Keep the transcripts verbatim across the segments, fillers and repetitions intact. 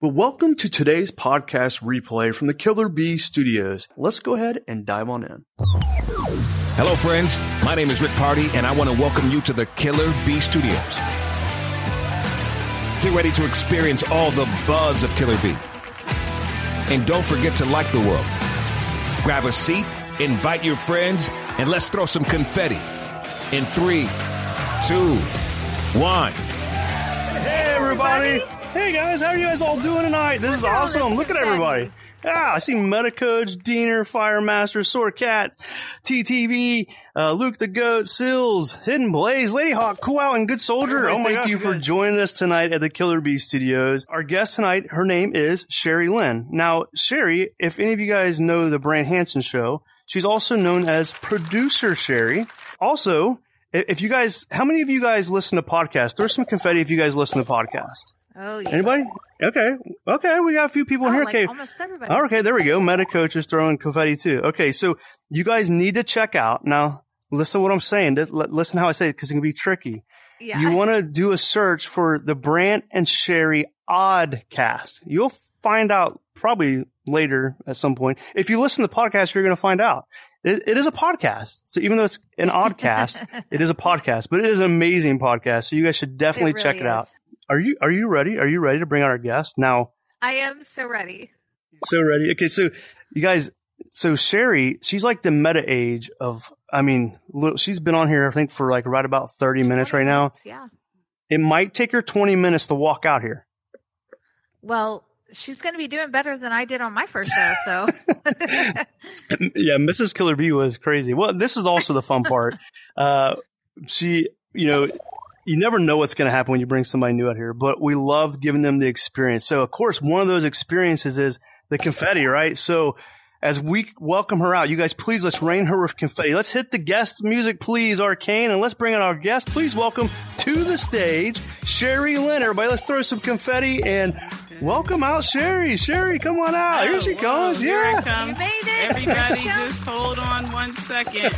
Well, welcome to today's podcast replay from the Killer Bee Studios. Let's go ahead and dive on in. Hello, friends. My name is Rick Party, and I want to welcome you to the Killer Bee Studios. Get ready to experience all the buzz of Killer Bee. And don't forget to like the world. Grab a seat, invite your friends, and let's throw some confetti. In three, two, one. Hey, everybody. Hey, guys. How are you guys all doing tonight? This is awesome. Look at everybody. Yeah, I see Metacoach, Diener, Firemaster, Sorecat, T T V, uh, Luke the Goat, Sills, Hidden Blaze, Lady Hawk, Cool Out, and Good Soldier. Oh, my Thank gosh, you for joining us tonight at the Killer Bee Studios. Our guest tonight, her name is Sherry Lynn. Now, Sherry, if any of you guys know the Brant Hansen show, she's also known as Producer Sherry. Also, if you guys, how many of you guys listen to podcasts? There's some confetti if you guys listen to podcasts. Oh, yeah. Anybody? Okay. Okay. We got a few people oh, in here. Like okay. almost everybody. Okay. There we go. Metacoach is throwing confetti too. Okay. So you guys need to check out. Now, listen to what I'm saying. Listen how I say it because it can be tricky. Yeah. You want to do a search for the Brant and Sherry Oddcast. You'll find out probably later at some point. If you listen to the podcast, you're going to find out. It, it is a podcast. So even though it's an oddcast, it is a podcast, but it is an amazing podcast. So you guys should definitely it really check it is. out. Are you, are you ready? Are you ready to bring out our guest now? I am so ready. So ready. Okay. So you guys, so Sherry, she's like the meta age of, I mean, she's been on here, I think for like right about thirty minutes right now. Minutes, yeah. It might take her twenty minutes to walk out here. Well, she's going to be doing better than I did on my first show, so. Yeah, Missus Killer Bee was crazy. Well, this is also the fun part. Uh, she, you know, you never know what's going to happen when you bring somebody new out here, but we love giving them the experience. So, of course, one of those experiences is the confetti, right? So, as we welcome her out, you guys, please, let's rain her with confetti. Let's hit the guest music, please, Arcane, and let's bring out our guest. Please welcome to the stage, Sherry Lynn. Everybody, let's throw some confetti and welcome out Sherry. Sherry, come on out. Oh, here she whoa, comes. Here yeah. I come. You made it. Everybody just hold on one second.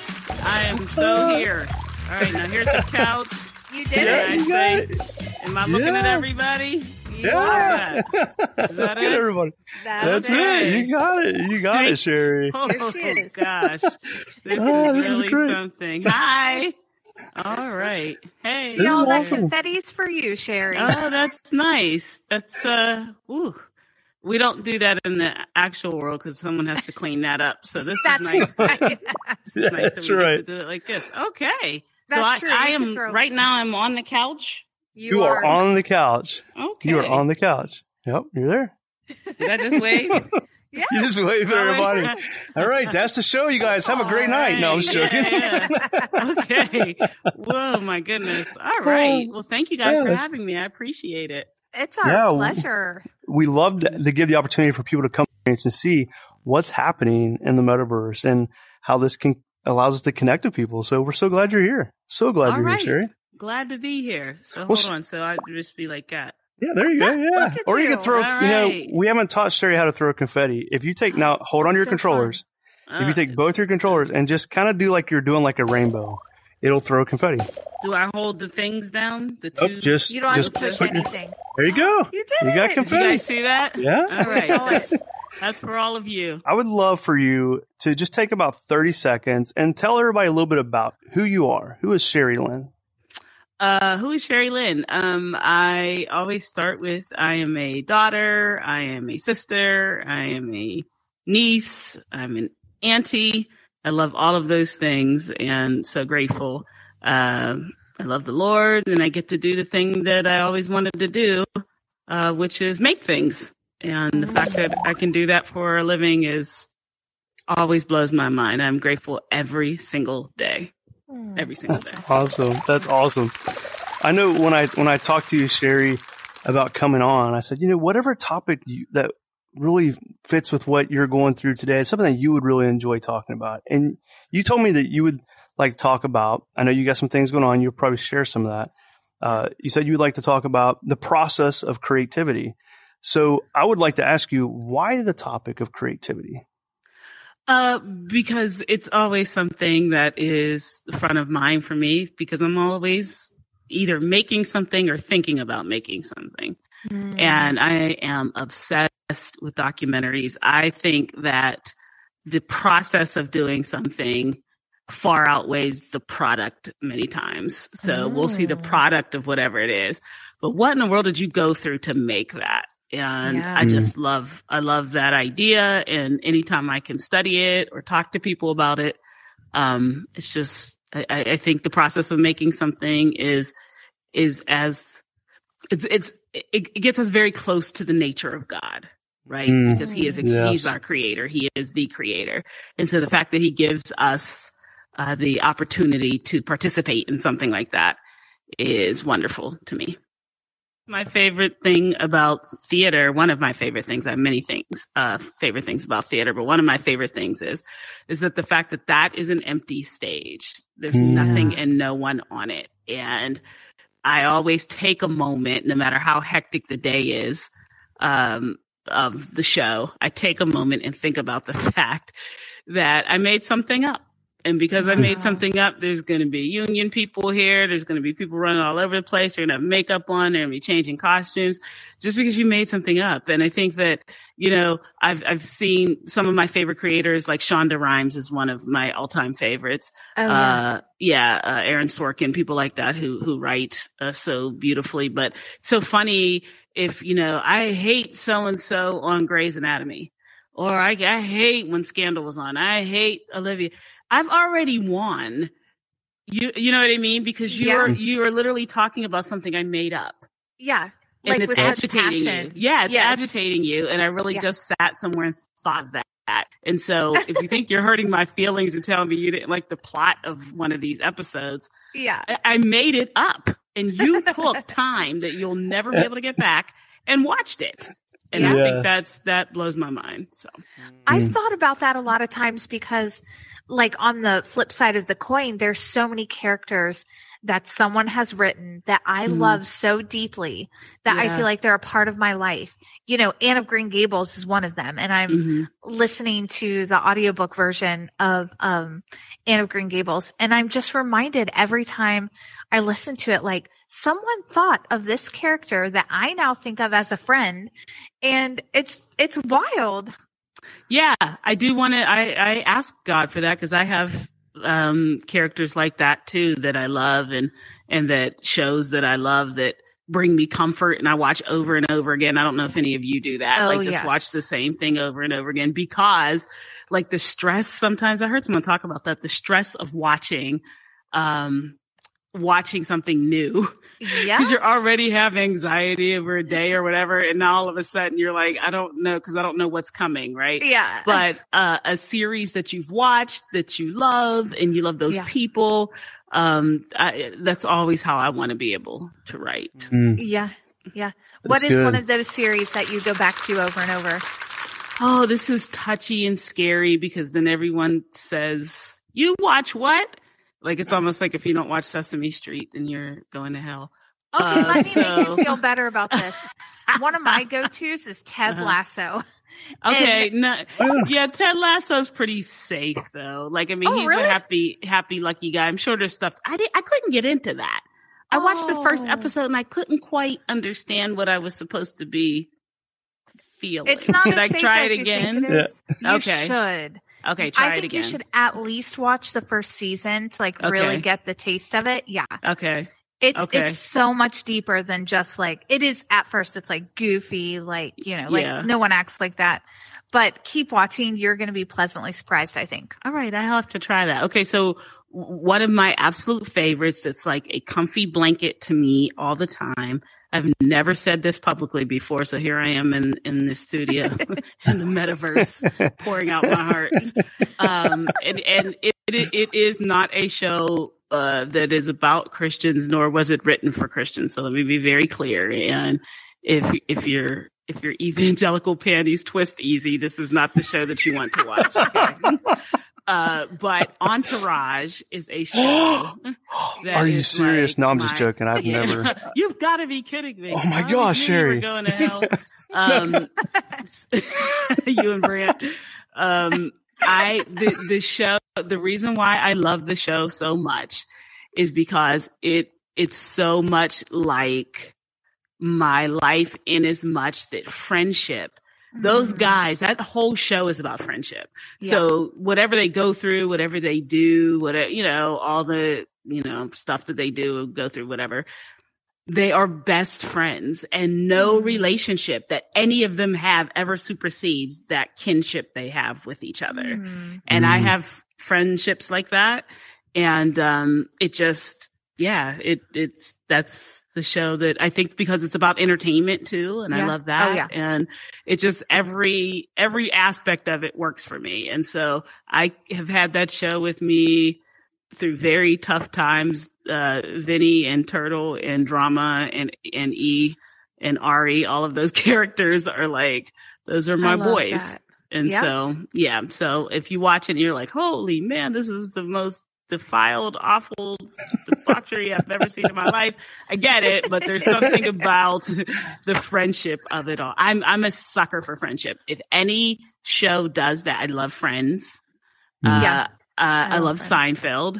I am so here. All right, now here's the couch. You did Yeah, it. I you say, got it. am I looking Yes. at everybody? You Yeah. are. Is that Look at it? everybody. That's, That's it. it. You got it. You got it, Sherry. Oh, Here she is. gosh. This Oh, is this is really great. something. Hi. All right. Hey. This See is all that awesome. confetti's for you, Sherry. Oh, that's nice. That's, uh, ooh. We don't do that in the actual world because someone has to clean that up. So this That's is nice. right. This is Yeah, nice that that's we right. get to do it like this. Okay. That's so true. I, I You can am throw- right now. I'm on the couch. You are on the couch. Okay. You are on the couch. Yep, you're there. Did I just wave? Yeah. You just wave at Oh, everybody. wait. All right, that's the show, you guys. Have a great All night. No, I'm right. just joking. Yeah, yeah. Okay. Whoa, my goodness. All right. Well, thank you guys for Yeah. having me. I appreciate it. It's our Yeah. pleasure. We love to, to give the opportunity for people to come and see what's happening in the metaverse and how this can allows us to connect with people. So we're so glad you're here. So glad All you're right. here, Sherry. Glad to be here. So Well, hold s- on. So I just be like that. Yeah, there you go. Look Yeah. at Or you you. can throw, All you know, right. we haven't taught Sherry how to throw confetti. If you take now, hold on to your So controllers. Uh, If you take both your controllers and just kind of do like you're doing like a rainbow, it'll throw confetti. do I hold the things down? The Oh, two. just, You don't have just to push put your- anything. there you go. You did You got it. Did you confetti. guys see that? Yeah. All right. saw it. That's, that's for all of you. I would love for you to just take about thirty seconds and tell everybody a little bit about who you are. Who is Sherry Lynn? Uh, who is Sherry Lynn? Um, I always start with I am a daughter, I am a sister, I am a niece, I'm an auntie. I love all of those things and so grateful. Um, I love the Lord and I get to do the thing that I always wanted to do, uh, which is make things. And the fact that I can do that for a living is always blows my mind. I'm grateful every single day. Every single day. That's awesome. That's awesome. I know when I when I talked to you, Sherry, about coming on, I said, you know, whatever topic you, that really fits with what you're going through today, it's something that you would really enjoy talking about. And you told me that you would like to talk about. I know you got some things going on. You'll probably share some of that. Uh, you said you would like to talk about the process of creativity. So I would like to ask you, why the topic of creativity? Uh, because it's always something that is front of mind for me because I'm always either making something or thinking about making something. Mm. And I am obsessed with documentaries. I think that the process of doing something far outweighs the product many times. So mm. we'll see the product of whatever it is. But what in the world did you go through to make that? And yeah. I just love, I love that idea. And anytime I can study it or talk to people about it, um, it's just, I, I think the process of making something is, is as, it's, it's, it, it gets us very close to the nature of God, right? Mm. Because he is, a, yes. he's our creator. He is the creator. And so the fact that he gives us uh, the opportunity to participate in something like that is wonderful to me. My favorite thing about theater, one of my favorite things, I have many things, uh, favorite things about theater, but one of my favorite things is, is that the fact that that is an empty stage. There's yeah. nothing and no one on it. And I always take a moment, no matter how hectic the day is, um, of the show, I take a moment and think about the fact that I made something up. And because I made something up, there's going to be union people here. There's going to be people running all over the place. They're going to have makeup on. They're going to be changing costumes just because you made something up. And I think that, you know, I've, I've seen some of my favorite creators, like Shonda Rhimes is one of my all time favorites. Oh, yeah. Uh, yeah. Uh, Aaron Sorkin, people like that who, who write uh, so beautifully, but it's so funny if, you know, I hate so-and-so on Grey's Anatomy, or I, I hate when Scandal was on. I hate Olivia. I've already won. You you know what I mean? Because you're yeah. you are literally talking about something I made up. Yeah. And like it's agitating you. Yeah, it's yes. agitating you. And I really yeah. just sat somewhere and thought that. And so if you think you're hurting my feelings and telling me you didn't like the plot of one of these episodes, yeah, I, I made it up. And you took time that you'll never be able to get back and watched it. And yes. I think that's that blows my mind. So I've mm. thought about that a lot of times because, like, on the flip side of the coin, there's so many characters that someone has written that I mm. love so deeply that yeah. I feel like they're a part of my life. You know, Anne of Green Gables is one of them. And I'm mm-hmm. listening to the audiobook version of um, Anne of Green Gables. And I'm just reminded every time I listen to it, like, someone thought of this character that I now think of as a friend. And it's, it's wild. Yeah, I do want to, I, I ask God for that because I have um, characters like that too that I love and, and that shows that I love that bring me comfort and I watch over and over again. I don't know if any of you do that. Oh, like just yes. watch the same thing over and over again because like the stress, sometimes I heard someone talk about that, the stress of watching, um, watching something new because yes. you already have anxiety over a day or whatever. And now all of a sudden you're like, I don't know, because I don't know what's coming. Right. Yeah. But uh, a series that you've watched that you love and you love those yeah. people. Um, I, that's always how I want to be able to write. Mm. Yeah. Yeah. That's what is good. One of those series that you go back to over and over? Oh, this is touchy and scary because then everyone says, you watch what? Like, it's almost like if you don't watch Sesame Street, then you're going to hell. Okay, uh, let me so... make you feel better about this. One of my go-tos is Ted uh-huh. Lasso. Okay, and... no, yeah, Ted Lasso's pretty safe, though. Like, I mean, oh, he's really? a happy, happy, lucky guy. I'm sure there's stuff. I, did, I couldn't get into that. I watched oh. the first episode, and I couldn't quite understand what I was supposed to be feeling. It's not Should as I safe try as it you again? think it is. Yeah. You Okay. should. Okay, try I it think again. you should at least watch the first season to like Okay. really get the taste of it. Yeah. Okay. It's Okay. it's so much deeper than just like it is at first it's like goofy, like, you know, like Yeah. no one acts like that. But keep watching, you're gonna be pleasantly surprised, I think. All right, I'll have to try that. Okay, so one of my absolute favorites that's like a comfy blanket to me all the time. I've never said this publicly before, so here I am in, in the studio in the metaverse pouring out my heart. Um, and and it, it, it is not a show uh, that is about Christians, nor was it written for Christians. So let me be very clear. And if if you're if your evangelical panties twist easy, this is not the show that you want to watch. Okay? Uh, but Entourage is a show. That Are you is serious? Like no, I'm my, just joking. I've yeah. never. You've got to be kidding me. Oh my I gosh, Sherry. We're going to hell. Um, you and Brant. Um, I the the show. The reason why I love the show so much is because it it's so much like my life in as much that friendship, those guys, that whole show is about friendship. Yeah. So whatever they go through, whatever they do, whatever, you know, all the, you know, stuff that they do, go through, whatever, they are best friends, and no mm-hmm. relationship that any of them have ever supersedes that kinship they have with each other. Mm-hmm. And mm-hmm. I have friendships like that. And, um, it just, yeah, it, it's, that's the show that I think, because it's about entertainment too. And yeah. I love that. Oh, yeah. And it just, every, every aspect of it works for me. And so I have had that show with me through very tough times. Uh, Vinny and Turtle and Drama and, and E and Ari, all of those characters are like, those are my boys. That. And yep. so, yeah. So if you watch it and you're like, holy man, this is the most defiled, awful debauchery I've ever seen in my life. I get it, but there's something about the friendship of it all. I'm I'm a sucker for friendship. If any show does that, I love Friends. Yeah, uh, uh, I, I love, love Seinfeld.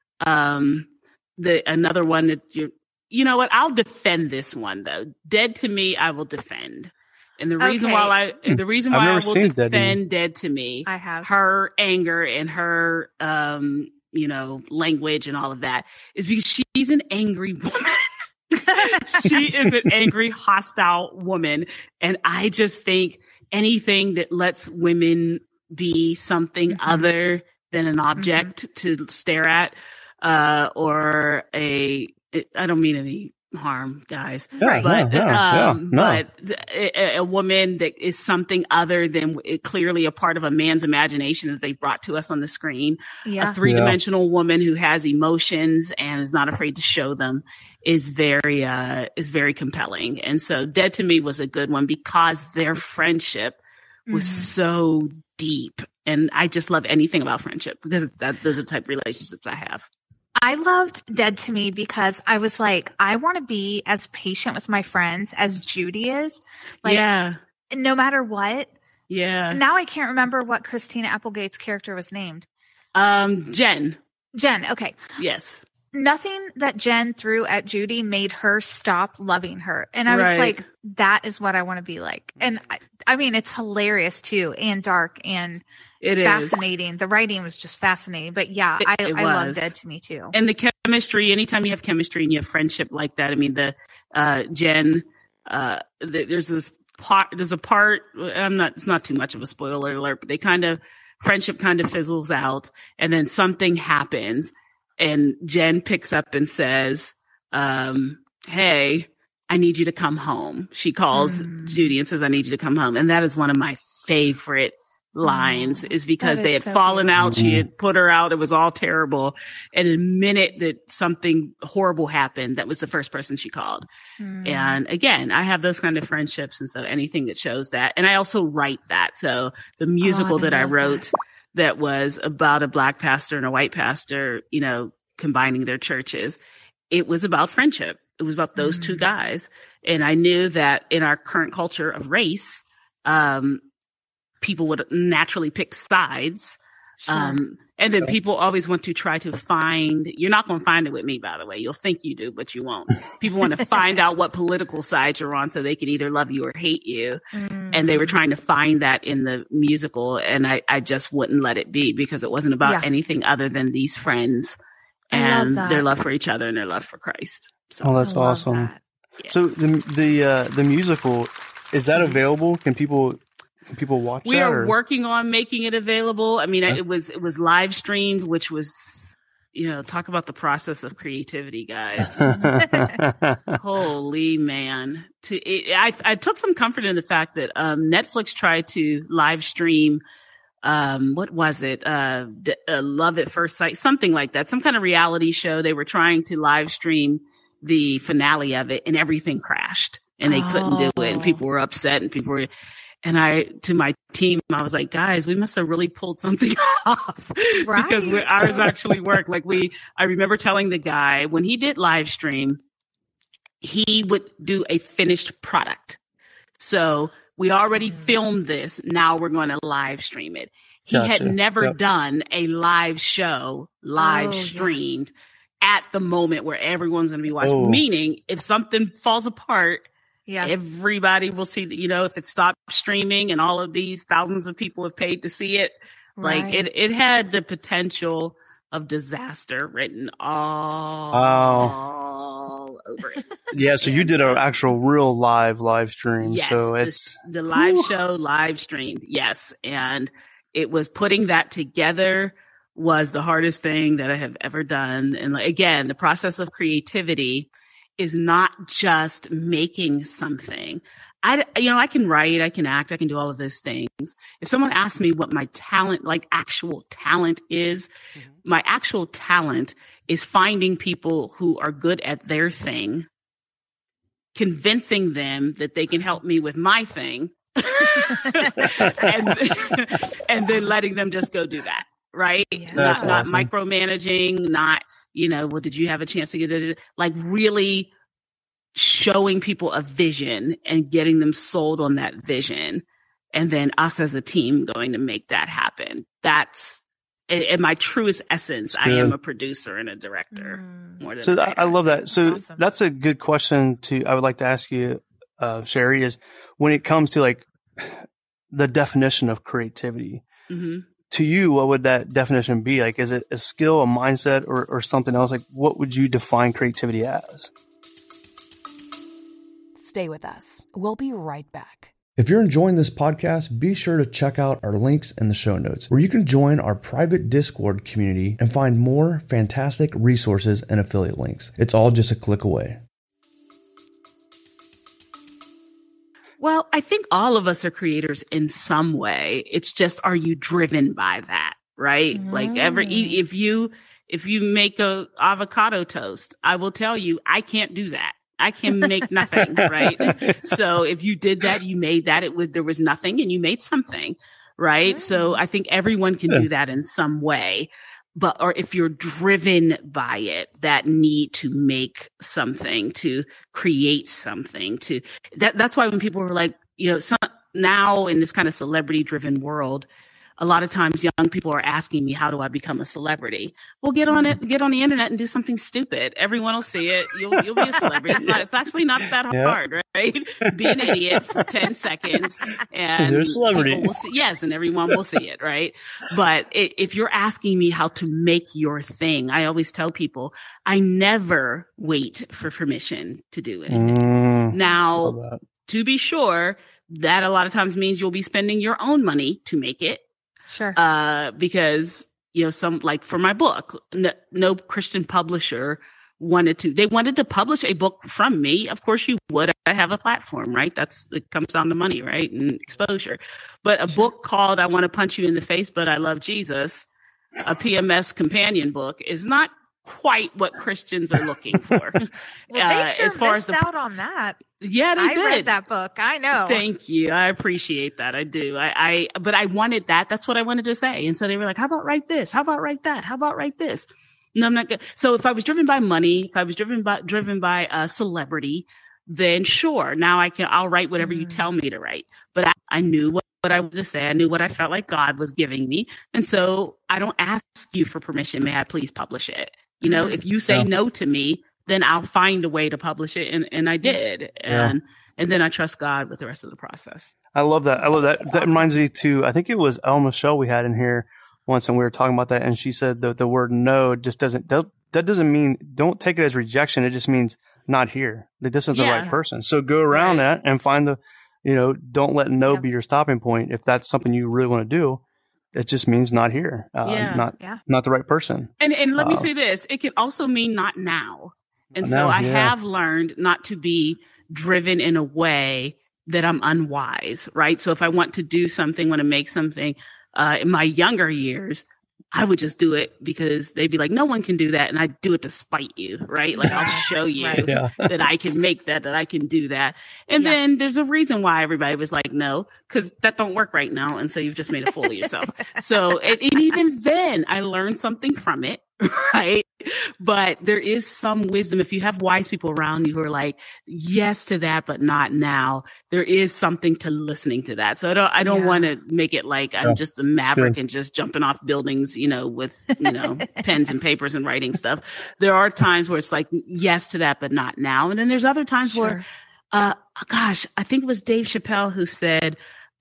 Um, the another one that you you know what? I'll defend this one though. Dead to Me, I will defend. And the reason okay. why I, the reason why I will defend Dead, Dead to Me, I have her anger and her, um, you know, language and all of that is because she's an angry woman. She is an angry, hostile woman. And I just think anything that lets women be something mm-hmm. other than an object mm-hmm. to stare at, uh, or a, I don't mean any harm, guys, yeah, but yeah, yeah, um, yeah, no. but a, a woman that is something other than it, clearly a part of a man's imagination that they brought to us on the screen. Yeah. A three-dimensional yeah. woman who has emotions and is not afraid to show them is very uh is very compelling. And so Dead to Me was a good one because their friendship was mm-hmm. so deep, and I just love anything about friendship because that those are the type of relationships I have. I loved Dead to Me because I was like, I want to be as patient with my friends as Judy is. Like, yeah. No matter what. Yeah. Now I can't remember what Christina Applegate's character was named. Um, Jen. Jen. Okay. Yes. Nothing that Jen threw at Judy made her stop loving her. And I was right. like, that is what I want to be like. And I, I mean, it's hilarious too, and dark and it fascinating. Is. The writing was just fascinating. But yeah, it, I, it I love Dead to Me too. And the chemistry, anytime you have chemistry and you have friendship like that, I mean, the uh, Jen, uh, the, there's this part, there's a part, I'm not, it's not too much of a spoiler alert, but they kind of, friendship kind of fizzles out and then something happens. And Jen picks up and says, um, hey, I need you to come home. She calls mm. Judy and says, I need you to come home. And that is one of my favorite lines mm. is because they had so fallen good. out. Mm-hmm. She had put her out. It was all terrible. And the minute that something horrible happened, that was the first person she called. Mm. And again, I have those kind of friendships. And so anything that shows that. And I also write that. So the musical oh, I that I wrote that. that was about a black pastor and a white pastor, you know, combining their churches. It was about friendship. It was about those mm. two guys. And I knew that in our current culture of race, um, people would naturally pick sides. Sure. Um, and then people always want to try to find, you're not going to find it with me, by the way. You'll think you do, but you won't. People want to find out what political side you're on so they can either love you or hate you. Mm. And they were trying to find that in the musical. And I, I just wouldn't let it be because it wasn't about yeah. anything other than these friends and their love for each other and their love for Christ. So, oh, that's awesome. That. Yeah. So the, the, uh, the musical, is that available? Can people, can people watch we that? We are or? working on making it available. I mean, huh? it was, it was live streamed, which was, you know, talk about the process of creativity, guys. Holy man. To, it, I, I took some comfort in the fact that, um, Netflix tried to live stream, um, what was it? Uh, d- uh, Love at First Sight, something like that, some kind of reality show. They were trying to live stream the finale of it and everything crashed and they oh. couldn't do it. And people were upset and people were, and I, to my team, I was like, guys, we must have really pulled something off right. because we, ours actually worked. Like we, I remember telling the guy when he did live stream, he would do a finished product. So we already filmed this. Now we're going to live stream it. He gotcha. had never yep. done a live show, live oh, streamed yeah. at the moment where everyone's going to be watching. Oh. Meaning if something falls apart, Yeah. Everybody will see that, you know, if it stopped streaming and all of these thousands of people have paid to see it, right. like it, it had the potential of disaster written all, oh. all over it. Yeah. So you did an actual real live live stream. Yes, so it's the, the live whew. show, live streamed. Yes. And it was putting that together was the hardest thing that I have ever done. And again, the process of creativity is not just making something. I, you know, I can write, I can act, I can do all of those things. If someone asks me what my talent, like actual talent is, mm-hmm. my actual talent is finding people who are good at their thing, convincing them that they can help me with my thing, and, and then letting them just go do that. Right. Yeah. Not, not awesome. micromanaging, not, you know, well, did you have a chance to get it? Like really showing people a vision and getting them sold on that vision. And then us as a team going to make that happen. That's in, in my truest essence. I am a producer and a director. Mm. More than so a I love that. So that's, awesome. that's a good question to, I would like to ask you, uh, Sherry, is when it comes to like the definition of creativity, mm-hmm. to you, what would that definition be? Like, is it a skill, a mindset, or, or something else? Like, what would you define creativity as? Stay with us. We'll be right back. If you're enjoying this podcast, be sure to check out our links in the show notes, where you can join our private Discord community and find more fantastic resources and affiliate links. It's all just a click away. Well, I think all of us are creators in some way. It's just, are you driven by that? Right? Mm. Like every, if you, if you make a avocado toast, I will tell you, I can't do that. I can make nothing. Right. So if you did that, you made that, it was, there was nothing and you made something. Right. Mm. So I think everyone can do that in some way. But, or if you're driven by it, that need to make something, to create something, to that, that's why when people were like, you know, some, now in this kind of celebrity driven world, a lot of times young people are asking me, how do I become a celebrity? Well, get on it, get on the internet and do something stupid. Everyone will see it. You'll, you'll be a celebrity. It's not, it's actually not that yeah. hard, right? Be an idiot for ten seconds and you're a celebrity. Will see, yes. And everyone will see it. Right. But it, if you're asking me how to make your thing, I always tell people, I never wait for permission to do anything. Mm, now, to be sure, that a lot of times means you'll be spending your own money to make it. Sure. Uh, because, you know, some, like for my book, no, no Christian publisher wanted to, they wanted to publish a book from me. Of course you would. I have a platform, right? That's, it comes down to money, right? And exposure. But a sure. book called I Want to Punch You in the Face, But I Love Jesus, a P M S companion book, is not quite what Christians are looking for. Well, they uh, sure as far missed as the, out on that. Yeah, they I did. read that book. I know. Thank you. I appreciate that. I do. I, I, but I wanted that. That's what I wanted to say. And so they were like, how about write this? How about write that? How about write this? No, I'm not good. So if I was driven by money, if I was driven by, driven by a celebrity, then sure. Now I can, I'll write whatever mm. you tell me to write. But I, I knew what, what I wanted to say. I knew what I felt like God was giving me. And so I don't ask you for permission. May I please publish it? You know, if you say yeah. no to me, then I'll find a way to publish it. And, and I did. And, yeah. and then I trust God with the rest of the process. I love that. I love that. That's that awesome. Reminds me to, I think it was El Michelle we had in here once and we were talking about that. And she said that the word no just doesn't, that, that doesn't mean, don't take it as rejection. It just means not here. That this isn't yeah. the right person. So go around right. that and find the, you know, don't let no yeah. be your stopping point. If that's something you really want to do, it just means not here, uh, yeah, not yeah. not the right person. And and let uh, me say this: it can also mean not now. And not so now, I yeah. have learned not to be driven in a way that I'm unwise, right? So if I want to do something, want to make something, uh, in my younger years, I would just do it because they'd be like, no one can do that. And I do it to spite you, right? Like I'll show you right. yeah. that I can make that, that I can do that. And yeah. then there's a reason why everybody was like, no, because that don't work right now. And so you've just made a fool of yourself. So and, and even then I learned something from it. Right. But there is some wisdom. If you have wise people around you who are like, yes to that, but not now, there is something to listening to that. So I don't, I don't yeah. want to make it like I'm yeah. just a maverick Good. and just jumping off buildings, you know, with, you know, pens and papers and writing stuff. There are times where it's like, yes to that, but not now. And then there's other times sure. where uh, gosh, I think it was Dave Chappelle who said,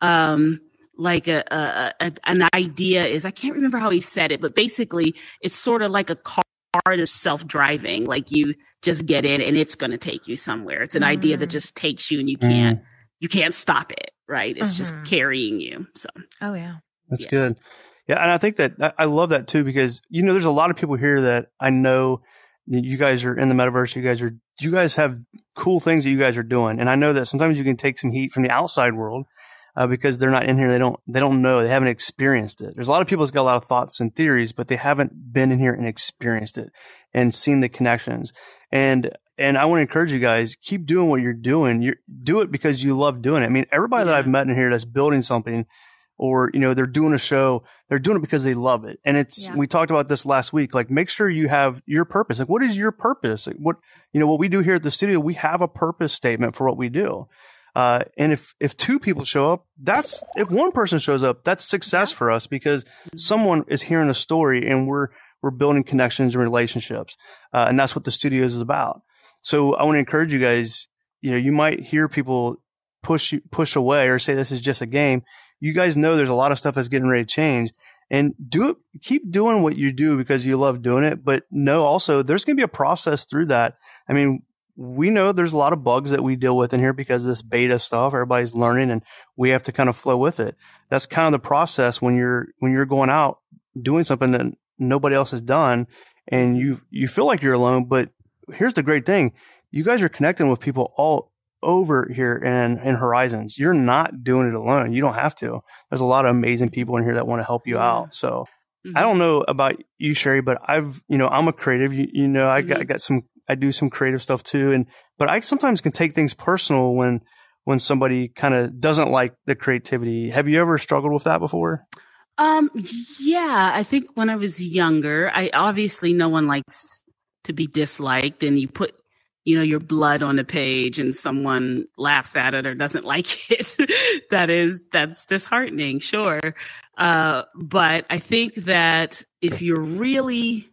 um, like a, a, a an idea is, I can't remember how he said it, but basically it's sort of like a car that's self-driving. Like you just get in and it's going to take you somewhere. It's an mm. idea that just takes you and you can't, mm. you can't stop it. Right. It's mm-hmm. just carrying you. So, oh yeah, that's yeah. good. Yeah. And I think that I love that too, because, you know, there's a lot of people here that I know you guys are in the metaverse. You guys are, you guys have cool things that you guys are doing. And I know that sometimes you can take some heat from the outside world. Uh, because they're not in here, they don't they don't know, they haven't experienced it. There's a lot of people that's got a lot of thoughts and theories, but they haven't been in here and experienced it and seen the connections. And and I want to encourage you guys, keep doing what you're doing. You do it because you love doing it. I mean, everybody yeah. that I've met in here that's building something, or you know, they're doing a show, they're doing it because they love it. And it's yeah. we talked about this last week. Like, make sure you have your purpose. Like, what is your purpose? Like, what you know, what we do here at the studio, we have a purpose statement for what we do. Uh, and if, if two people show up, that's, if one person shows up, that's success for us, because someone is hearing a story and we're, we're building connections and relationships. Uh, and that's what the studio is about. So I want to encourage you guys, you know, you might hear people push, push away or say this is just a game. You guys know there's a lot of stuff that's getting ready to change, and do it, keep doing what you do because you love doing it. But know also there's going to be a process through that. I mean, we know there's a lot of bugs that we deal with in here because of this beta stuff. Everybody's learning and we have to kind of flow with it. That's kind of the process when you're, when you're going out doing something that nobody else has done and you, you feel like you're alone. But here's the great thing. You guys are connecting with people all over here in, in Horizons. You're not doing it alone. You don't have to. There's a lot of amazing people in here that want to help you out. So mm-hmm. I don't know about you, Sherry, but I've, you know, I'm a creative, you, you know, I got, mm-hmm. I got some, I do some creative stuff too. And, but I sometimes can take things personal when, when somebody kind of doesn't like the creativity. Have you ever struggled with that before? Um, yeah, I think when I was younger, I obviously no one likes to be disliked, and you put, you know, your blood on a page and someone laughs at it or doesn't like it. that is, that's disheartening. Sure. Uh, but I think that if you're really,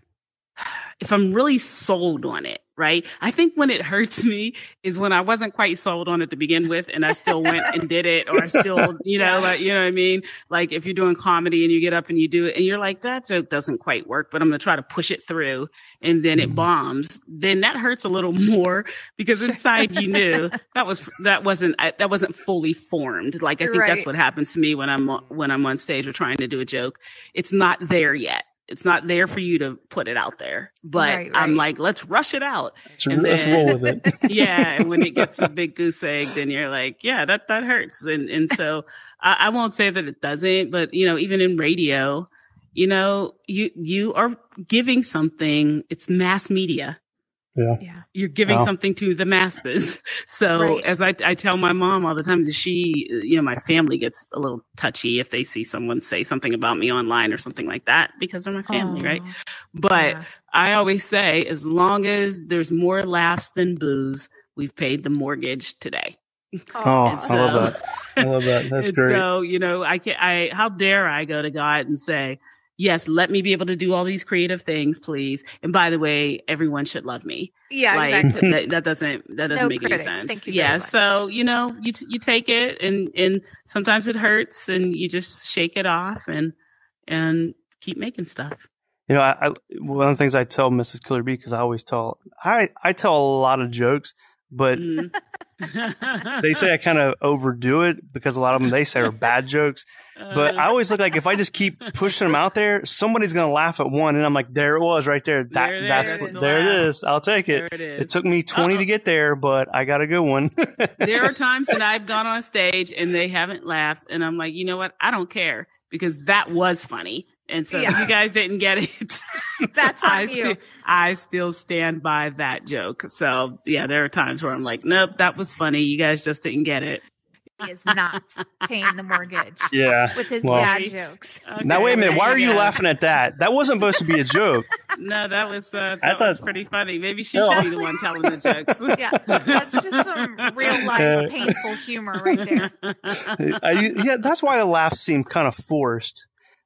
if I'm really sold on it, right? I think when it hurts me is when I wasn't quite sold on it to begin with, and I still went and did it, or I still, you know, like, you know what I mean? Like if you're doing comedy and you get up and you do it and you're like, that joke doesn't quite work, but I'm going to try to push it through, and then it bombs, then that hurts a little more, because inside you knew that was, that wasn't, that wasn't fully formed. Like, I think right. that's what happens to me when I'm, when I'm on stage or trying to do a joke. It's not there yet. It's not there for you to put it out there, but right, right. I'm like, let's rush it out. Let's, and let's then, roll with it. Yeah. And when it gets a big goose egg, then you're like, yeah, that, that hurts. And, and so I, I won't say that it doesn't, but you know, even in radio, you know, you, you are giving something, it's mass media. Yeah. yeah. You're giving wow. something to the masses. So right. as I, I tell my mom all the time, she, you know, my family gets a little touchy if they see someone say something about me online or something like that, because they're my family, Aww. Right? But yeah. I always say, as long as there's more laughs than booze, we've paid the mortgage today. Oh, so, I love that. I love that. That's great. So, you know, I can, I, how dare I go to God and say, yes, let me be able to do all these creative things, please. And by the way, everyone should love me. Yeah, like, exactly. that, that doesn't that doesn't no make critics. any sense. Thank you yeah, very much. So you know, you you take it, and and sometimes it hurts, and you just shake it off and and keep making stuff. You know, I, I one of the things I tell Missus Killer Bee, because I always tell I I tell a lot of jokes, but mm. they say I kind of overdo it because a lot of them they say are bad jokes. But I always look like if I just keep pushing them out there, somebody's going to laugh at one, and I'm like, there it was right there. That there, that's there, what, there it is. I'll take it. It, it took me twenty Uh-oh. to get there, but I got a good one. There are times that I've gone on stage and they haven't laughed, and I'm like, you know what? I don't care, because that was funny. And so yeah. if you guys didn't get it, that's on I you. St- I still stand by that joke. So yeah, there are times where I'm like, nope, that was funny. You guys just didn't get it. He is not paying the mortgage. Yeah. With his well, dad jokes. Okay, now wait a minute. Why are you go. laughing at that? That wasn't supposed to be a joke. No, that was uh, that I thought, was pretty funny. Maybe she no. should be the one telling the jokes. Yeah, that's just some real life painful humor right there. I, yeah, that's why the laughs seem kind of forced.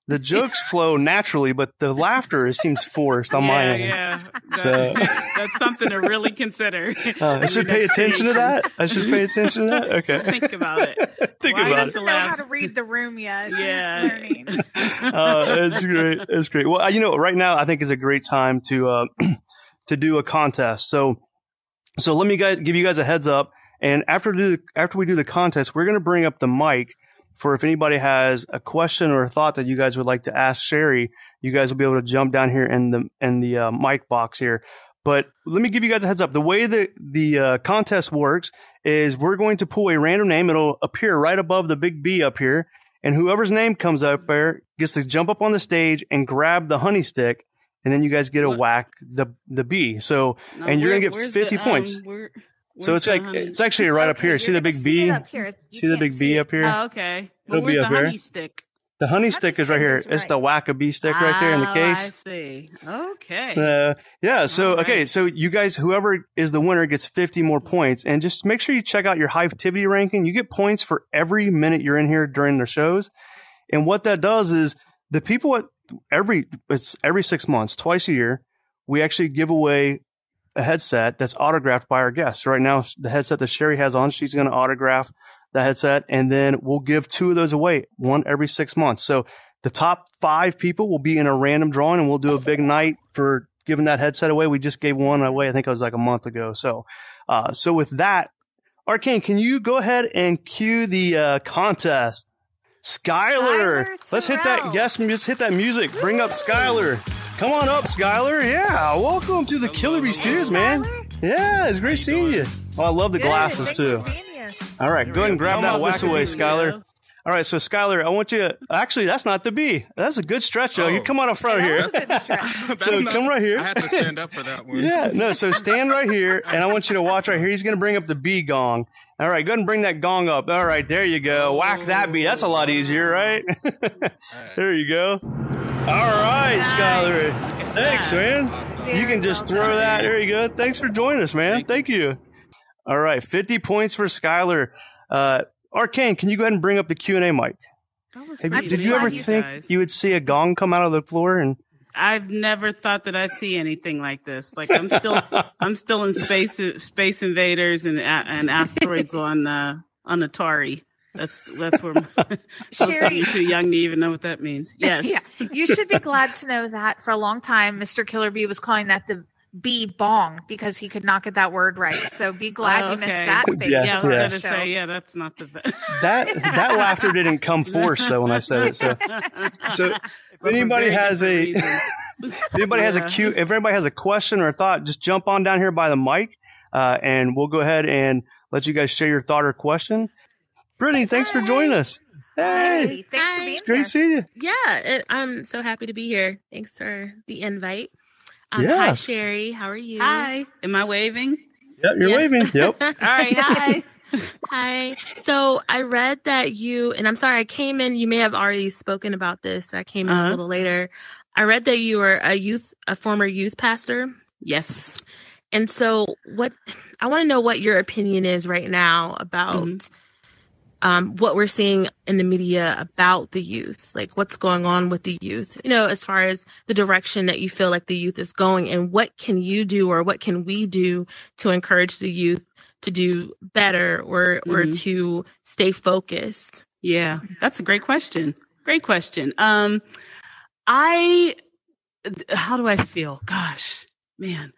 the jokes flow naturally, but the laughter seems forced on yeah, my end. Yeah, that, So- that's something to really consider. Uh, I should pay attention to that. I should pay attention to that. Okay. Just think about it. Think Why about does it. the Know how laughs- to read the room yet. Yeah. He's learning. uh, it's great. It's great. Well, you know, right now I think is a great time to uh, to do a contest. So, so let me guys give you guys a heads up. And after do after we do the contest, we're going to bring up the mic for if anybody has a question or a thought that you guys would like to ask Sherry. You guys will be able to jump down here in the in the uh, mic box here. But let me give you guys a heads up. The way the the uh, contest works is we're going to pull a random name. It'll appear right above the big B up here. And whoever's name comes up there gets to jump up on the stage and grab the honey stick, and then you guys get to What? whack the the bee. So, No, and you're where- gonna get where's fifty the, points. Um, where, So where's it's the like honey? it's actually right up Okay, here. you're See the gonna big see it B? up here. You See the can't big see B it. up here? Oh, okay. It'll Well, be where's up the here. honey stick? The honey Honey stick is stick right here. is It's right. the whack a bee stick right there in the Oh, case. I see. Okay. So, yeah. So, All okay. right. So you guys, whoever is the winner gets fifty more points, and just make sure you check out your Hivetivity ranking. You get points for every minute you're in here during the shows. And what that does is the people at every, it's every six months, twice a year, we actually give away a headset that's autographed by our guests. Right now, the headset that Sherry has on, she's going to autograph the headset, and then we'll give two of those away, one every six months. So the top five people will be in a random drawing, and we'll do a big night for giving that headset away. We just gave one away. I think it was like a month ago. So, uh, so with that, Arcane, can you go ahead and cue the uh, contest? Skylar, Skylar let's hit that. Terrell. Yes, just hit that music. Bring up Skylar. Come on up, Skylar. Yeah, welcome to the Killer Bee Studios, man. Yeah, it's great seeing you. Oh, I love the Good. glasses Thanks too. for being here. All right, go ahead and grab Come that up whack with away, some, Skylar. you know. All right, so Skylar, I want you to actually that's not the bee. That's a good stretch, though. You Oh. come on up front That here. was a good stretch. That's So not- come right here. I had to stand up for that one. Yeah, no, so stand right here, and I want you to watch right here. He's going to bring up the bee gong. All right, go ahead and bring that gong up. All right, there you go. Whack that bee. That's a lot easier, right? There you go. All right, Skylar. Thanks, man. You can just throw that. There you go. Thanks for joining us, man. Thank you. All right, fifty points for Skylar. Uh, Arcane, can you go ahead and bring up the Q and A mic? That was Have you, pretty did you ever amazing, think guys. you would see a gong come out of the floor? And I've never thought that I'd see anything like this. Like I'm still, I'm still in space, Space Invaders and and asteroids on uh, on Atari. That's that's where most of Sherry. you too young to even know what that means. Yes. Yeah, you should be glad to know that for a long time, Mister Killer Bee was calling that the bee bong because he could not get that word right. So be glad Oh, you missed okay. that. phase Yeah, Yeah, I of was the yeah. gonna show. say, yeah, that's not the best. that that laughter didn't come forced though when I said it. So, so if anybody has a if anybody has a Yeah. cue, if anybody has a question or a thought, just jump on down here by the mic, uh, and we'll go ahead and let you guys share your thought or question. Brittany, thanks for joining us. Hey, Hey, thanks for Hi. being it's great here. seeing you. Yeah, it, I'm so happy to be here. Thanks for the invite. Um, Hi, Yes. Sherry. How are you? Hi. Am I waving? Yep, you're Yes. waving. Yep. All right. Hi. Hi. So I read that you, and I'm sorry, I came in, you may have already spoken about this. I came in Uh-huh. a little later. I read that you were a youth, a former youth pastor. Yes. And so what, I want to know what your opinion is right now about Mhm. um, what we're seeing in the media about the youth, like what's going on with the youth, you know, as far as the direction that you feel like the youth is going, and what can you do or what can we do to encourage the youth to do better or, or Mhm. to stay focused? Yeah, that's a great question. Great question. Um, I, how do I feel? Gosh, man.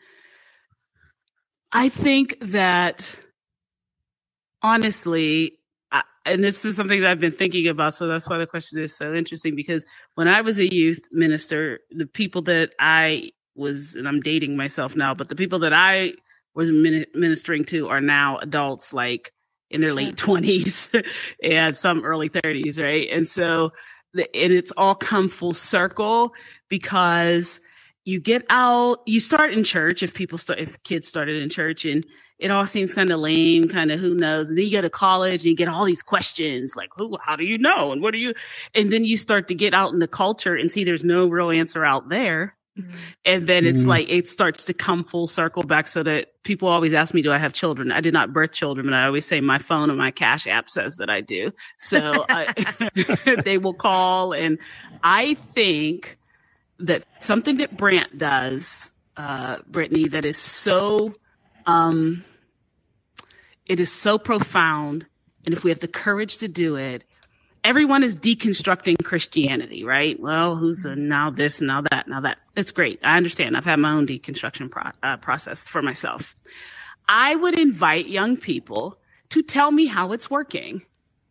I think that honestly, I, and this is something that I've been thinking about, so that's why the question is so interesting, because when I was a youth minister, the people that I was, and I'm dating myself now, but the people that I was min- ministering to are now adults, like in their Sure. late twenties and some early thirties, right? And so, the, and it's all come full circle because you get out, you start in church. If people start, if kids started in church, and it all seems kind of lame, kind of who knows. And then you go to college and you get all these questions like, who, how do you know? And what are you? And then you start to get out in the culture and see there's no real answer out there. And then it's Mm. like, it starts to come full circle back, so that people always ask me, do I have children? I did not birth children, but I always say my phone and my Cash App says that I do. So I, they will call. And I think that something that Brant does, uh, Brittany, that is so, um, it is so profound. And if we have the courage to do it, everyone is deconstructing Christianity, right? Well, who's a now this, now that, now that. It's great. I understand. I've had my own deconstruction pro- uh, process for myself. I would invite young people to tell me how it's working.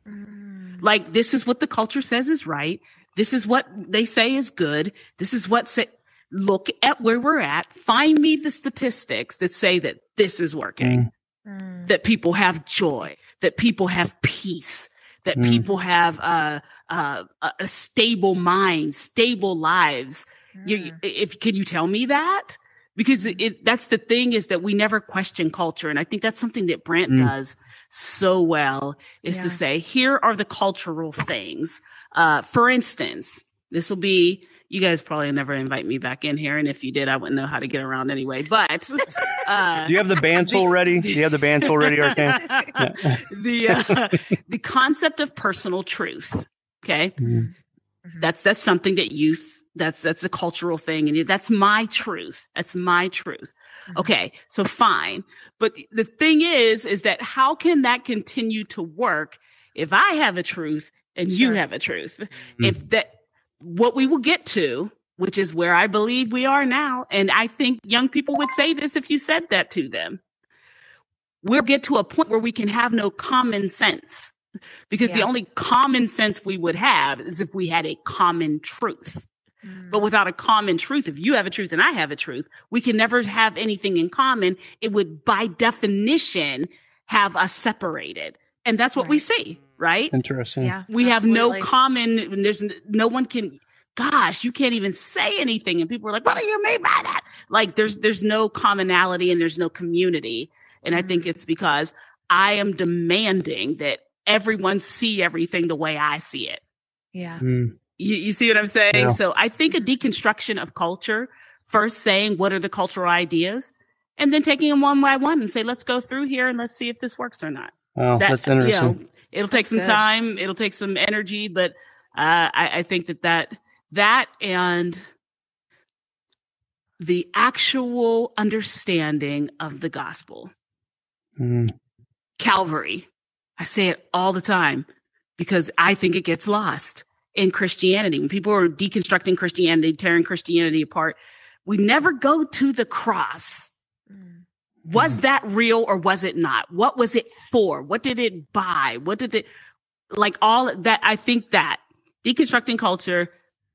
Mm. Like, this is what the culture says is right. This is what they say is good. This is what say, look at where we're at. Find me the statistics that say that this is working, mm. that people have joy, that people have peace, that mm. people have uh, uh, a stable mind, stable lives. Mm. You, if can you tell me that? Because it, that's the thing, is that we never question culture. And I think that's something that Brant mm. does so well, is yeah. to say, here are the cultural things. Uh, for instance, this will be, you guys probably never invite me back in here. And if you did, I wouldn't know how to get around anyway. But uh, do you have the band tool ready? Do you have the band tool ready, Arcane? Yeah. the, uh, the concept of personal truth. Okay. Mm. That's, that's something that youth, That's, that's a cultural thing. And that's my truth. That's my truth. Mm-hmm. Okay. So fine. But the thing is, is that how can that continue to work if I have a truth and sure. you have a truth? Mm-hmm. If that, what we will get to, which is where I believe we are now. And I think young people would say this if you said that to them. We'll get to a point where we can have no common sense, because yeah. the only common sense we would have is if we had a common truth. But without a common truth, if you have a truth and I have a truth, we can never have anything in common. It would, by definition, have us separated. And that's what right. we see, right? Interesting. Yeah, we absolutely. have no common, there's no one can, gosh, you can't even say anything. And people are like, what do you mean by that? Like there's, there's no commonality and there's no community. And I think it's because I am demanding that everyone see everything the way I see it. Yeah. Mm. You, you see what I'm saying? Yeah. So I think a deconstruction of culture, first saying, what are the cultural ideas? And then taking them one by one and say, let's go through here and let's see if this works or not. Oh, that, that's interesting. You know, it'll take that's some good. time. It'll take some energy, but uh, I, I think that, that that and the actual understanding of the gospel. Mm. Calvary. I say it all the time because I think it gets lost in Christianity. When people are deconstructing Christianity, tearing Christianity apart, we never go to the cross. Mm. Was that real or was it not? What was it for? What did it buy? What did it, like all that? I think that deconstructing culture,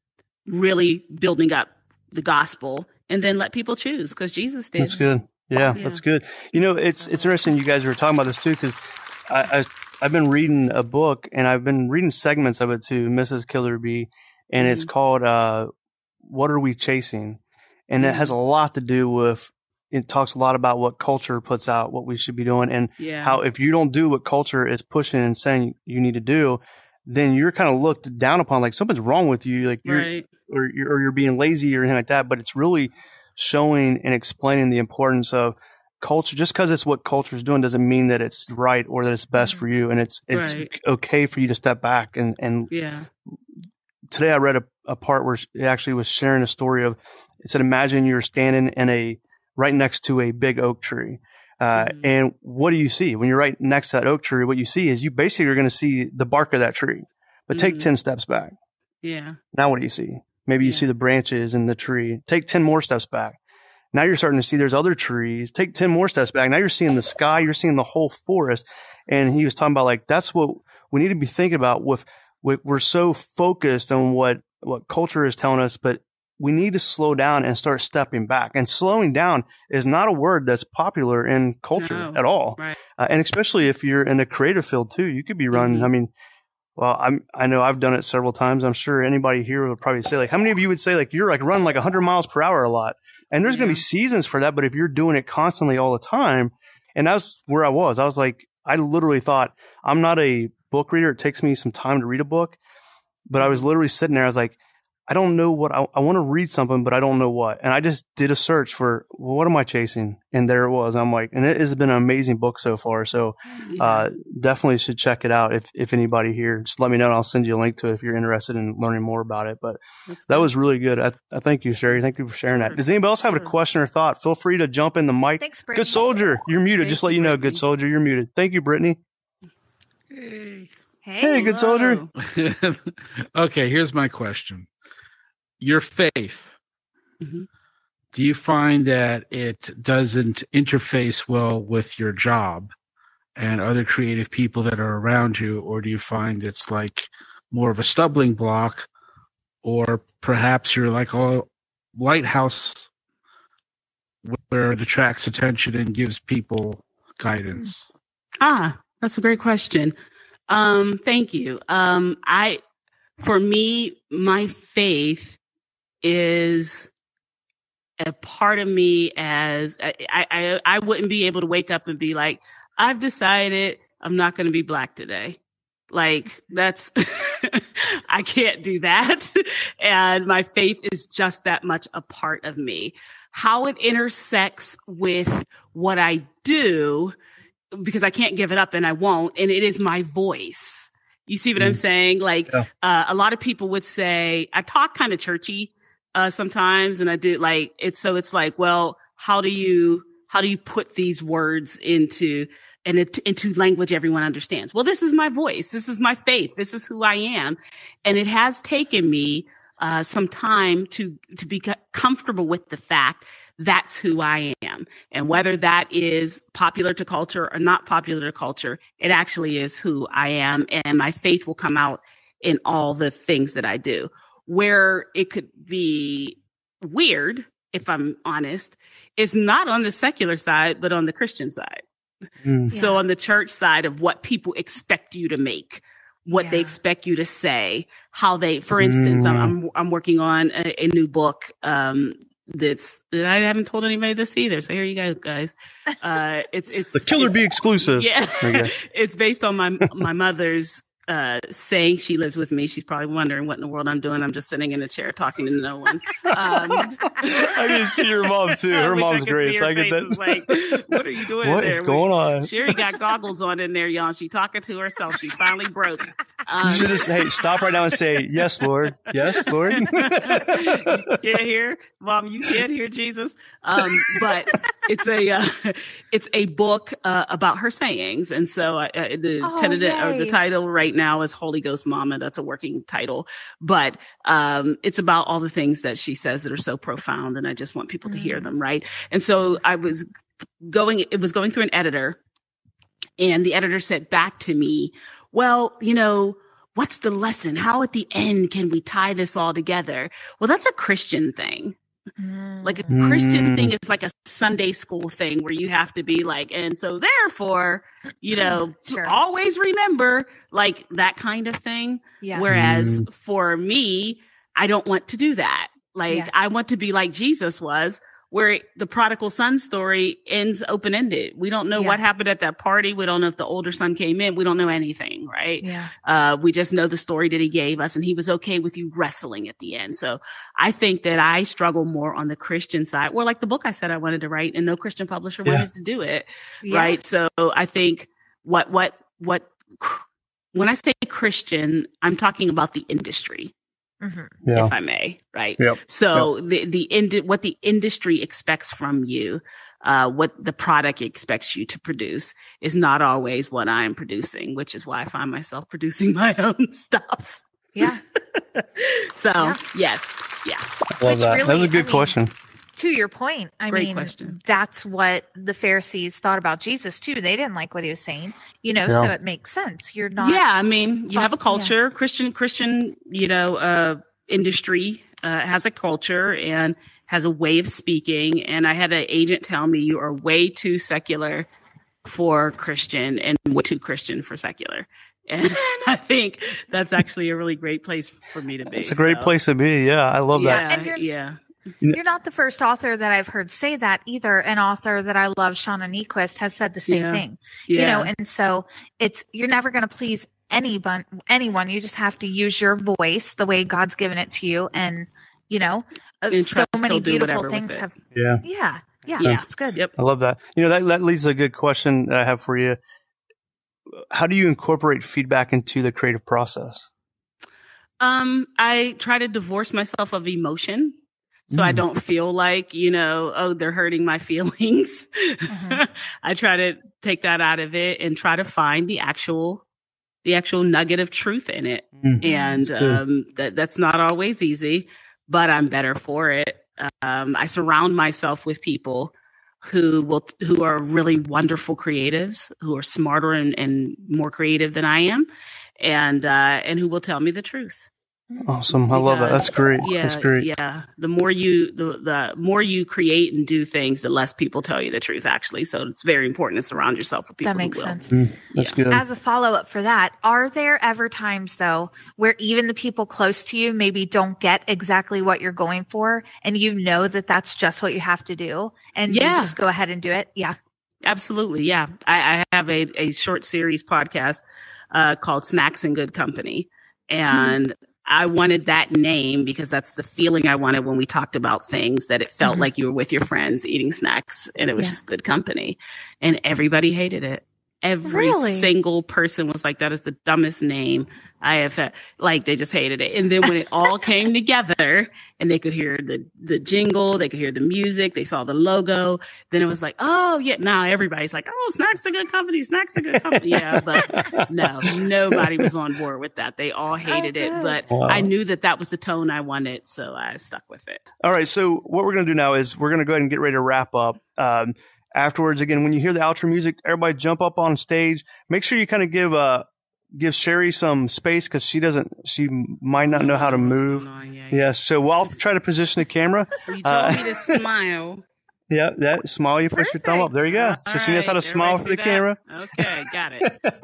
really building up the gospel, and then let people choose, because Jesus did. That's good. Yeah, yeah, that's good. You know, it's, it's interesting you guys were talking about this too, because I, I I've been reading a book, and I've been reading segments of it too, Missus Killer Bee, and mm-hmm. it's called uh, What Are We Chasing? And mm-hmm. it has a lot to do with, it talks a lot about what culture puts out, what we should be doing, and yeah. how if you don't do what culture is pushing and saying you need to do, then you're kind of looked down upon, like something's wrong with you, like you're, right. or, you're, or you're being lazy or anything like that. But it's really showing and explaining the importance of culture. Just because it's what culture is doing doesn't mean that it's right or that it's best for you. And it's it's right. okay for you to step back. And and yeah. today I read a, a part where it actually was sharing a story of, it said, imagine you're standing in a right next to a big oak tree. Uh, mm-hmm. And what do you see when you're right next to that oak tree? What you see is you basically are going to see the bark of that tree. But take mm-hmm. ten steps back. Yeah. Now what do you see? Maybe you yeah. see the branches in the tree. Take ten more steps back. Now you're starting to see there's other trees. Take ten more steps back. Now you're seeing the sky. You're seeing the whole forest. And he was talking about, like, that's what we need to be thinking about with, with we're so focused on what, what culture is telling us, but we need to slow down and start stepping back. And slowing down is not a word that's popular in culture no. at all. Right. Uh, and especially if you're in a creative field too, you could be running. Mm-hmm. I mean, well, I'm, I know I've done it several times. I'm sure anybody here would probably say, like, how many of you would say, like, you're like running like one hundred miles per hour a lot? And there's yeah. going to be seasons for that. But if you're doing it constantly all the time, and that's where I was, I was like, I literally thought, I'm not a book reader. It takes me some time to read a book. But I was literally sitting there. I was like, I don't know what I, I want to read something, but I don't know what. And I just did a search for, well, what am I chasing? And there it was. I'm like, and it has been an amazing book so far. So uh, definitely should check it out. If, if anybody here, just let me know and I'll send you a link to it if you're interested in learning more about it. But that was really good. I, I thank you, Sherry. Thank you for sharing that. Does anybody else have a question or thought? Feel free to jump in the mic. Thanks, Brittany. Good soldier. You're muted. Thank just let you, you know, Brittany. good soldier. You're muted. Thank you, Brittany. Hey. Hey, Hey, good soldier. Okay, here's my question. Your faith, Mhm. do you find that it doesn't interface well with your job and other creative people that are around you, or do you find it's like more of a stumbling block, or perhaps you're like a lighthouse where it attracts attention and gives people guidance? Ah, that's a great question. Um, thank you. Um, I, for me, my faith is a part of me as I, I, I wouldn't be able to wake up and be like, I've decided I'm not going to be Black today. Like that's, I can't do that. And my faith is just that much a part of me. How it intersects with what I do, because I can't give it up and I won't. And it is my voice. You see what mm. I'm saying? Like yeah. uh, a lot of people would say, I talk kind of churchy uh, sometimes. And I do like it's, so it's like, well, how do you, how do you put these words into, and it, into language everyone understands? Well, this is my voice. This is my faith. This is who I am. And it has taken me uh, some time to, to be comfortable with the fact that's who I am. And whether that is popular to culture or not popular to culture, it actually is who I am. And my faith will come out in all the things that I do. Where it could be weird, if I'm honest, is not on the secular side, but on the Christian side. Mm. So yeah. on the church side of what people expect you to make, what yeah. they expect you to say, how they, for instance, mm. I'm, I'm, I'm working on a, a new book, um, that's, that I haven't told anybody this either. So here you guys, guys. Uh, it's, it's the Killer Bee exclusive. Yeah. It's based on my, my mother's, uh, saying she lives with me. She's probably wondering what in the world I'm doing. I'm just sitting in a chair talking to no one. Um, I can see your mom too. Her mom's great. So I get that. Like, what are you doing What there? is going on? Sherry got goggles on in there, y'all. She talking to herself. She finally broke. Um, you should just, hey, stop right now and say, yes, Lord. Yes, Lord. You can't hear, Mom, you can't hear Jesus. Um, but it's a, uh, it's a book, uh, about her sayings. And so, uh, the oh, tentative yay. or the title right now is Holy Ghost Mama. That's a working title, but, um, it's about all the things that she says that are so profound. And I just want people mm. to hear them. Right. And so I was going, it was going through an editor, and the editor said back to me, well, you know, what's the lesson? How at the end can we tie this all together? Well, that's a Christian thing. Mm. Like a Christian mm. thing is like a Sunday school thing where you have to be like, and so therefore, you know, sure. always remember like that kind of thing. Yeah. Whereas mm. for me, I don't want to do that. Like yeah. I want to be like Jesus was, where the prodigal son story ends open-ended. We don't know yeah. what happened at that party. We don't know if the older son came in. We don't know anything, right? Yeah. Uh, we just know the story that he gave us, and he was okay with you wrestling at the end. So I think that I struggle more on the Christian side, or like the book I said I wanted to write, and no Christian publisher yeah. wanted to do it, yeah. right? So I think what, what, what, when I say Christian, I'm talking about the industry. Mm-hmm. Yeah. If I may, right? Yep. So yep. the, the, ind- what the industry expects from you, uh, what the product expects you to produce is not always what I'm producing, which is why I find myself producing my own stuff. Yeah. so yeah. yes. Yeah. Love that. Really, that was a good I mean, question. To your point, I Great mean, question. That's what the Pharisees thought about Jesus too. They didn't like what he was saying, you know, yeah. so it makes sense. You're not. Yeah. I mean, you have a culture, yeah. Christian, Christian, you know, uh, industry, uh, has a culture and has a way of speaking. And I had an agent tell me you are way too secular for Christian and way too Christian for secular. And I think that's actually a really great place for me to be. It's a great so. place to be. Yeah. I love yeah, that. And you're, yeah. You're not the first author that I've heard say that either. An author that I love, Shauna Niequist, has said the same yeah. thing, yeah. you know, and so it's, you're never going to please anyone, anyone. You just have to use your voice the way God's given it to you. And, you know, And so trust many he'll do beautiful whatever with things it. have, Yeah. yeah, yeah, Yeah. it's good. Yep. I love that. You know, that, that leads to a good question that I have for you. How do you incorporate feedback into the creative process? Um, I try to divorce myself of emotion. So Mm. I don't feel like, you know, oh, they're hurting my feelings. Mhm. I try to take that out of it and try to find the actual, the actual nugget of truth in it. Mm. And, That's good. um, that, that's not always easy, but I'm better for it. Um, I surround myself with people who will, who are really wonderful creatives, who are smarter and, and more creative than I am, and, uh, and who will tell me the truth. Awesome. I love that. That's great. Yeah, That's great. Yeah. The more you the the more you create and do things, the less people tell you the truth, actually. So it's very important to surround yourself with people That makes who will. sense. Mm, that's Yeah. good. As a follow up for that, are there ever times though where even the people close to you maybe don't get exactly what you're going for, and you know that that's just what you have to do, and Yeah. you just go ahead and do it? Yeah. Absolutely. Yeah. I, I have a, a short series podcast uh, called Snacks in Good Company. And I wanted that name because that's the feeling I wanted when we talked about things, that it felt Mhm. like you were with your friends eating snacks and it was Yeah. just good company. And everybody hated it. Every Really? single person was like, that is the dumbest name I have had. Like, they just hated it. And then when it all came together and they could hear the, the jingle, they could hear the music, they saw the logo, then it was like, oh yeah, now everybody's like, oh, Snacks a Good Company, Snacks a Good Company. Yeah, but no, nobody was on board with that. They all hated it, good. but Wow. I knew that that was the tone I wanted. So I stuck with it. All right. So what we're going to do now is we're going to go ahead and get ready to wrap up. Um, afterwards, again, when you hear the outro music, everybody jump up on stage. Make sure you kind of give uh give Sherry some space because she doesn't, she might not know how to move. Yeah, Yeah. So I'll try to position the camera. You told Uh, me to smile. Yeah. That smile. You push your thumb up. There you go. So she knows how to Alright, smile for the everybody see camera. that? Okay, got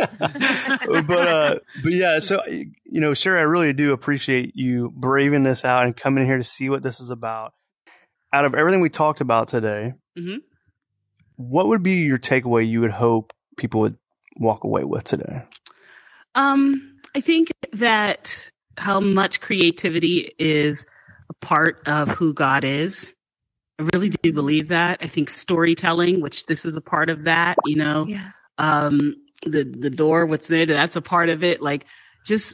it. but uh, but yeah, so you know, Sherry, I really do appreciate you braving this out and coming here to see what this is about. Out of everything we talked about today, Mhm. what would be your takeaway you would hope people would walk away with today? Um, I think that how much creativity is a part of who God is. I really do believe that. I think storytelling, which this is a part of that, you know, Yeah. um, the, the door, what's there, that's a part of it. Like, just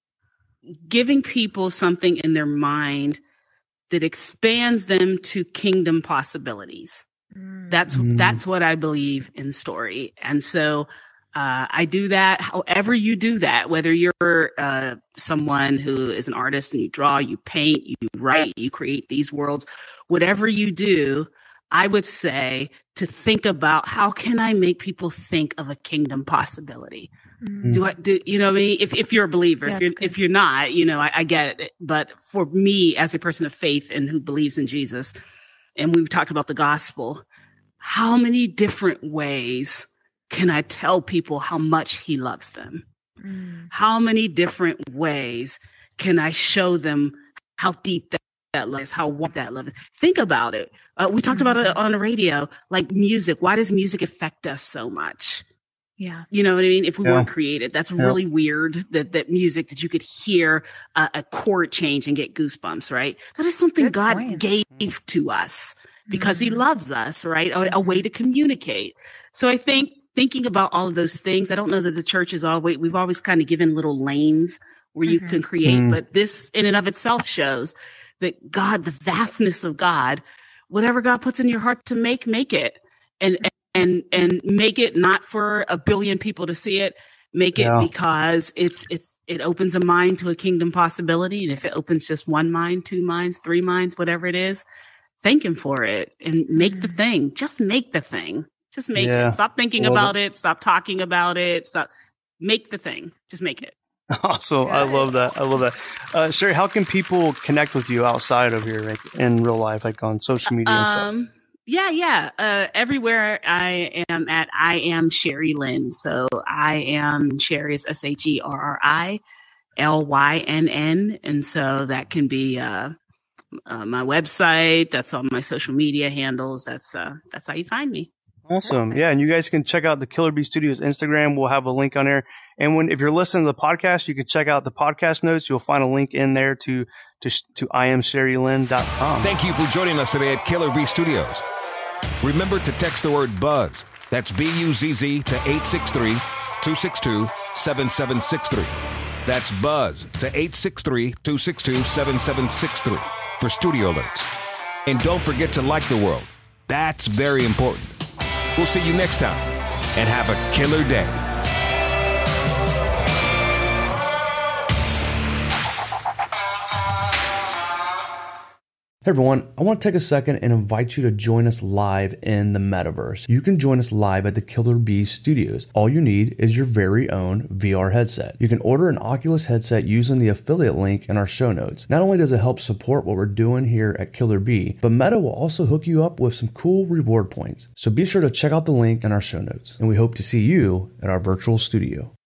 giving people something in their mind that expands them to kingdom possibilities. That's, Mm. that's what I believe in story. And so, uh, I do that however you do that, whether you're, uh, someone who is an artist and you draw, you paint, you write, you create these worlds, whatever you do, I would say to think about how can I make people think of a kingdom possibility? Mm. Do I do, you know what I mean? If, if you're a believer, Yeah, if you're, that's good. if you're not, you know, I, I get it. But for me, as a person of faith and who believes in Jesus, and we've talked about the gospel, how many different ways can I tell people how much he loves them? Mm. How many different ways can I show them how deep that, that love is, how wide that love is? Think about it. Uh, we talked about it on the radio, like music. Why does music affect us so much? Yeah. You know what I mean? If we Yeah. weren't created, that's Yeah. really weird that, that music, that you could hear a, a chord change and get goosebumps, right? That is something Good God point. gave to us because he Mhm. loves us, right? A, a way to communicate. So I think thinking about all of those things, I don't know that the church is always, we've always kind of given little lanes where you Mhm. can create, Mm. but this in and of itself shows that God, the vastness of God, whatever God puts in your heart to make, make it. And, and, and make it not for a billion people to see it, make it Yeah. because it's, it's, it opens a mind to a kingdom possibility. And if it opens just one mind, two minds, three minds, whatever it is, thank him for it and make the Mhm. thing. Just make the thing. Just make Yeah. it. Stop thinking Love about it. Stop talking about it. Stop. Make the thing. Just make it. Awesome. I love that. I love that. Uh, Sherry, how can people connect with you outside of here, like in real life, like on social media and stuff? Um, yeah, yeah. Uh, everywhere I am at, I am Sherry Lynn. So I am Sherry is S H E R R I L Y N N. And so that can be, uh, uh, my website. That's on my social media handles. That's, uh, that's how you find me. Awesome. Yeah, and you guys can check out the Killer Bee Studios Instagram. We'll have a link on there. And when if you're listening to the podcast, you can check out the podcast notes. You'll find a link in there to to, to I am Sherry Lynn dot com. Thank you for joining us today at Killer Bee Studios. Remember to text the word BUZZ. That's B U Z Z to eight six three, two six two, seven seven six three. That's BUZZ to eight six three, two six two, seven seven six three for studio alerts. And don't forget to like the world. That's very important. We'll see you next time, and have a killer day. Hey everyone, I want to take a second and invite you to join us live in the metaverse. You can join us live at the Killer Bee Studios. All you need is your very own V R headset. You can order an Oculus headset using the affiliate link in our show notes. Not only does it help support what we're doing here at Killer Bee, but Meta will also hook you up with some cool reward points. So be sure to check out the link in our show notes, and we hope to see you at our virtual studio.